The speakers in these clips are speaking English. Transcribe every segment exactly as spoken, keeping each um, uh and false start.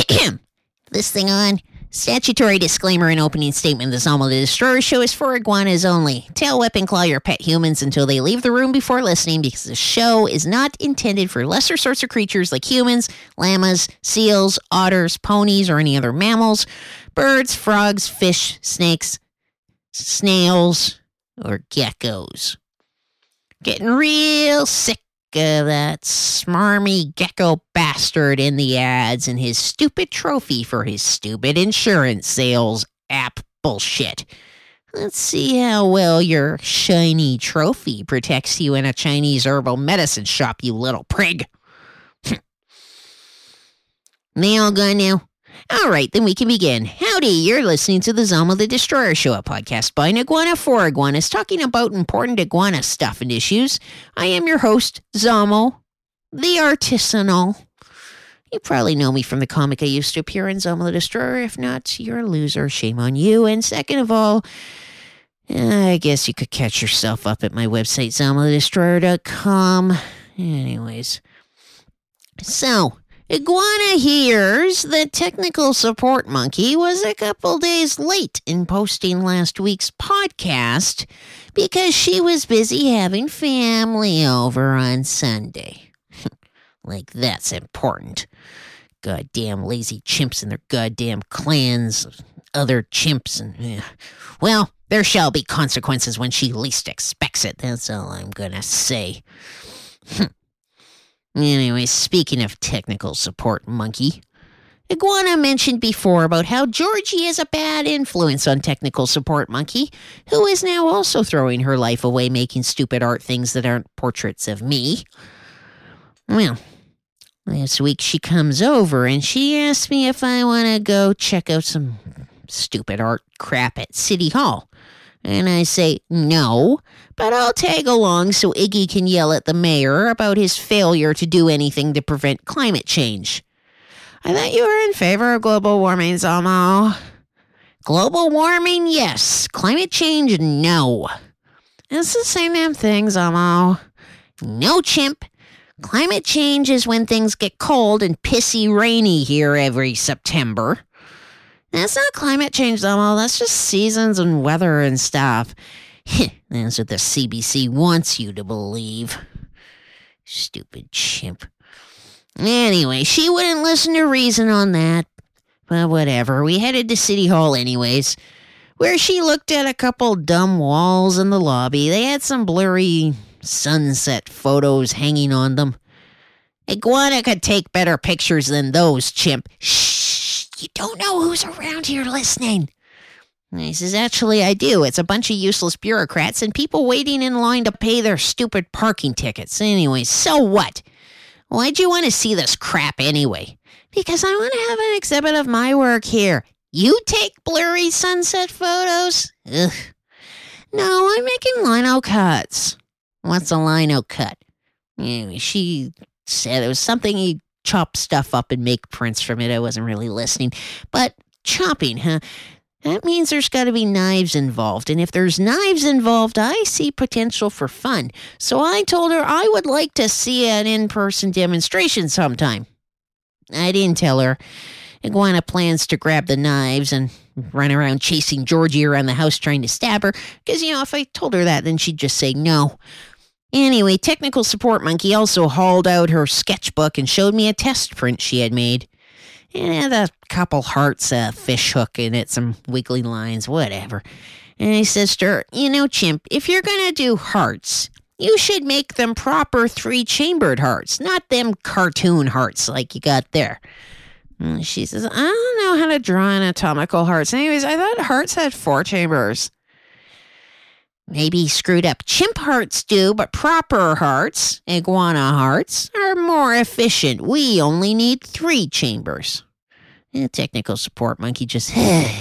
This thing on? Statutory disclaimer and opening statement. The Zamo the Destroyer show is for iguanas only. Tail whip and claw your pet humans until they leave the room before listening, because the show is not intended for lesser sorts of creatures like humans, llamas, seals, otters, ponies, or any other mammals, birds, frogs, fish, snakes, snails, or geckos. Getting real sick of that smarmy gecko bastard in the ads and his stupid trophy for his stupid insurance sales app bullshit. Let's see how well your shiny trophy protects you in a Chinese herbal medicine shop, you little prig. They all gone now? All right, then we can begin. Howdy, you're listening to the Zamo the Destroyer Show, a podcast by an iguana for iguanas, talking about important iguana stuff and issues. I am your host, Zamo, the artisanal. You probably know me from the comic I used to appear in, Zamo the Destroyer. If not, you're a loser. Shame on you. And second of all, I guess you could catch yourself up at my website, zamo the destroyer dot com. Anyways, so... Iguana hears that technical support monkey was a couple days late in posting last week's podcast because she was busy having family over on Sunday. Like that's important. Goddamn lazy chimps and their goddamn clans, other chimps, and yeah. Well, there shall be consequences when she least expects it. That's all I'm gonna say. Anyway, speaking of technical support monkey, Iguana mentioned before about how Georgie is a bad influence on technical support monkey, who is now also throwing her life away making stupid art things that aren't portraits of me. Well, last week she comes over and she asked me if I want to go check out some stupid art crap at City Hall. And I say, no, but I'll tag along so Iggy can yell at the mayor about his failure to do anything to prevent climate change. I thought you were in favor of global warming, Zamo. Global warming, yes. Climate change, no. It's the same damn thing, Zamo. No, chimp. Climate change is when things get cold and pissy rainy here every September. That's not climate change, Zamo. That's just seasons and weather and stuff. That's what the C B C wants you to believe. Stupid chimp. Anyway, she wouldn't listen to reason on that. But whatever. We headed to City Hall anyways, where she looked at a couple dumb walls in the lobby. They had some blurry sunset photos hanging on them. Iguana could take better pictures than those, chimp. Shh. You don't know who's around here listening. He says, actually, I do. It's a bunch of useless bureaucrats and people waiting in line to pay their stupid parking tickets. Anyway, so what? Why'd you want to see this crap anyway? Because I want to have an exhibit of my work here. You take blurry sunset photos? Ugh. No, I'm making lino cuts. What's a lino cut? Anyway, she said it was something he chop stuff up and make prints from it. I wasn't really listening. But chopping, huh? That means there's got to be knives involved. And if there's knives involved, I see potential for fun. So I told her I would like to see an in-person demonstration sometime. I didn't tell her Iguana plans to grab the knives and run around chasing Georgie around the house trying to stab her. Because, you know, if I told her that, then she'd just say no. Anyway, technical support monkey also hauled out her sketchbook and showed me a test print she had made. It had a couple hearts, a fish hook in it, some wiggly lines, whatever. And I says to her, you know, chimp, if you're going to do hearts, you should make them proper three-chambered hearts, not them cartoon hearts like you got there. And she says, I don't know how to draw anatomical hearts. Anyways, I thought hearts had four chambers. Maybe screwed up chimp hearts do, but proper hearts, iguana hearts, are more efficient. We only need three chambers. The technical support monkey just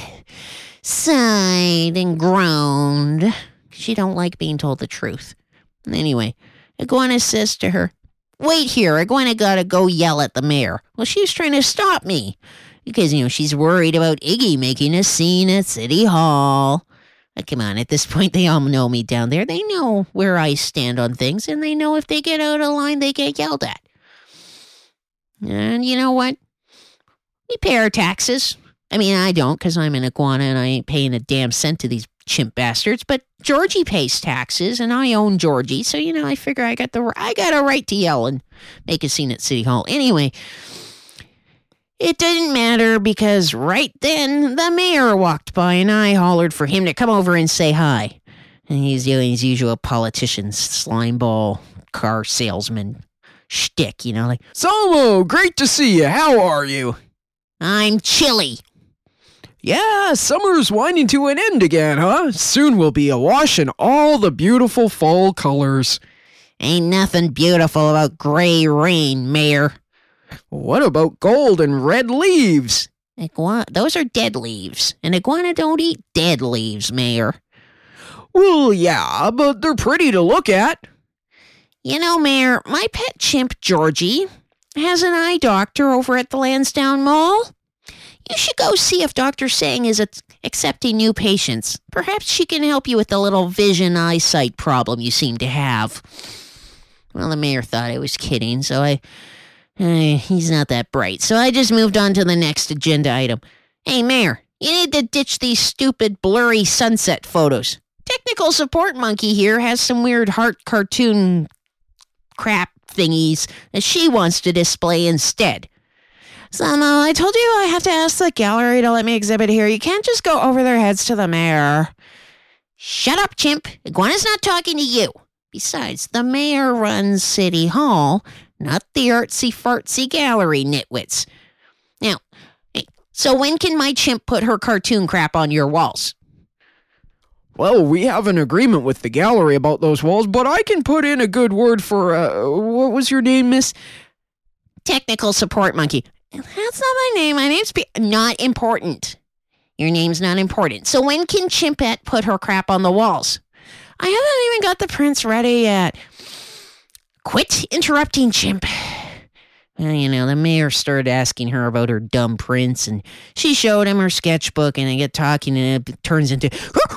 sighed and groaned. She don't like being told the truth. Anyway, Iguana says to her, wait here, Iguana gotta go yell at the mayor. Well, she's trying to stop me. Because, you know, she's worried about Iggy making a scene at City Hall. Come on, at this point, they all know me down there. They know where I stand on things, and they know if they get out of line, they get yelled at. And you know what? We pay our taxes. I mean, I don't because I'm an iguana and I ain't paying a damn cent to these chimp bastards. But Georgie pays taxes and I own Georgie. So, you know, I figure I got the I got a right to yell and make a scene at City Hall. Anyway, it didn't matter because right then the mayor walked by and I hollered for him to come over and say hi. And he's doing his usual politician slimeball car salesman shtick, you know, like, Salmo, great to see you. How are you? I'm chilly. Yeah, summer's winding to an end again, huh? Soon we'll be awash in all the beautiful fall colors. Ain't nothing beautiful about gray rain, Mayor. What about gold and red leaves? Iguana, those are dead leaves. An iguana don't eat dead leaves, Mayor. Well, yeah, but they're pretty to look at. You know, Mayor, my pet chimp, Georgie, has an eye doctor over at the Lansdowne Mall. You should go see if Doctor Sang is accepting new patients. Perhaps she can help you with the little vision eyesight problem you seem to have. Well, the mayor thought I was kidding, so I... Uh, he's not that bright, so I just moved on to the next agenda item. Hey, Mayor, you need to ditch these stupid, blurry sunset photos. Technical support monkey here has some weird heart cartoon crap thingies that she wants to display instead. So, no, I told you I have to ask the gallery to let me exhibit here. You can't just go over their heads to the mayor. Shut up, chimp. Iguana's not talking to you. Besides, the mayor runs City Hall, not the artsy-fartsy gallery nitwits. Now, hey, so when can my chimp put her cartoon crap on your walls? Well, we have an agreement with the gallery about those walls, but I can put in a good word for, uh, what was your name, miss? Technical support monkey. That's not my name. My name's P- not important. Your name's not important. So when can Chimpette put her crap on the walls? I haven't even got the prints ready yet. Quit interrupting, chimp. Well, you know, the mayor started asking her about her dumb prints, and she showed him her sketchbook, and they get talking, and it turns into...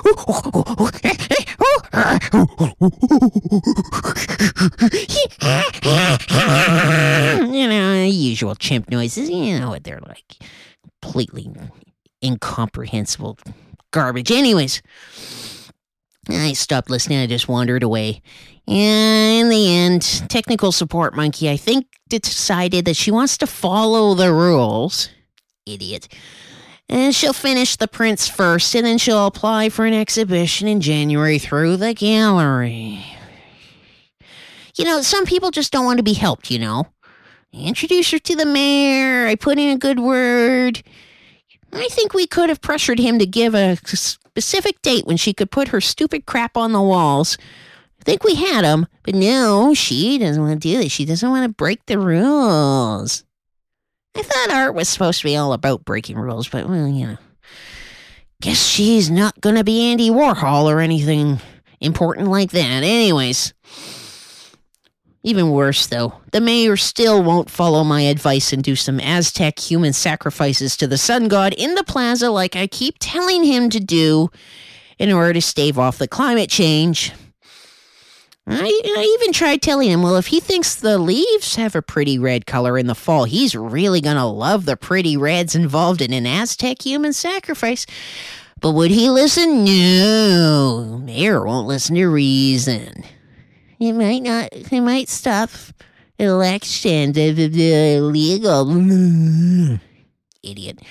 you know, usual chimp noises. You know what they're like. Completely incomprehensible garbage. Anyways, I stopped listening. I just wandered away. And in the end, technical support monkey, I think, decided that she wants to follow the rules. Idiot. And she'll finish the prints first, and then she'll apply for an exhibition in January through the gallery. You know, some people just don't want to be helped, you know. I introduced her to the mayor. I put in a good word. I think we could have pressured him to give a specific date when she could put her stupid crap on the walls. I think we had him, but no, she doesn't want to do this. She doesn't want to break the rules. I thought art was supposed to be all about breaking rules, but, well, you know. Guess she's not going to be Andy Warhol or anything important like that. Anyways. Even worse, though, the mayor still won't follow my advice and do some Aztec human sacrifices to the sun god in the plaza like I keep telling him to do in order to stave off the climate change. I, I even tried telling him, well, if he thinks the leaves have a pretty red color in the fall, he's really going to love the pretty reds involved in an Aztec human sacrifice. But would he listen? No. Mayor won't listen to reason. He might not, he might stop elections if it's illegal. Idiot.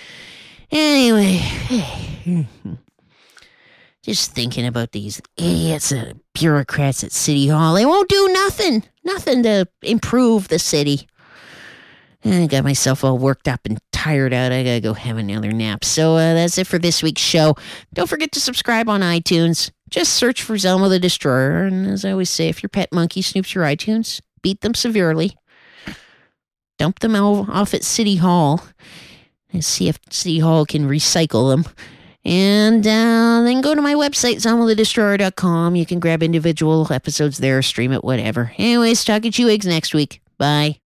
Anyway. Just thinking about these idiots, uh, bureaucrats at City Hall. They won't do nothing. Nothing to improve the city. I got myself all worked up and tired out. I gotta go have another nap. So uh, that's it for this week's show. Don't forget to subscribe on iTunes. Just search for Zelma the Destroyer. And as I always say, if your pet monkey snoops your iTunes, beat them severely. Dump them off at City Hall. And see if City Hall can recycle them. And uh, then go to my website, zelma the destroyer dot com. You can grab individual episodes there, stream it, whatever. Anyways, talk at you eggs next week. Bye.